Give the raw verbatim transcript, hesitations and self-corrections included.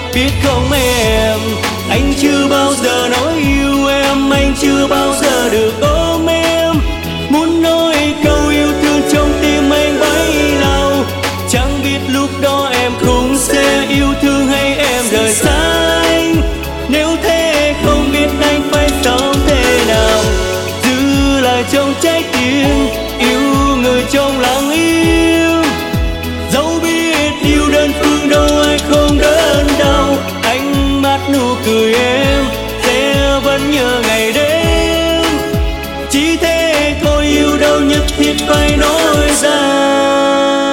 biết không em, anh chưa bao giờ nói yêu em, anh chưa bao giờ được ôm em. Muốn nói câu yêu thương trong tim anh bấy lâu, chẳng biết lúc đó em cũng sẽ yêu thương hay em rời xa anh. Nếu thế không biết anh phải sống thế nào, giữ lại trong trái tim yêu người trong lặng im. Dẫu biết yêu đơn phương đâu ai không đớn đau, ánh mắt nụ cười em sẽ vẫn nhớ ngày đêm. Chỉ thế thôi yêu đâu nhất thiết phải nói ra.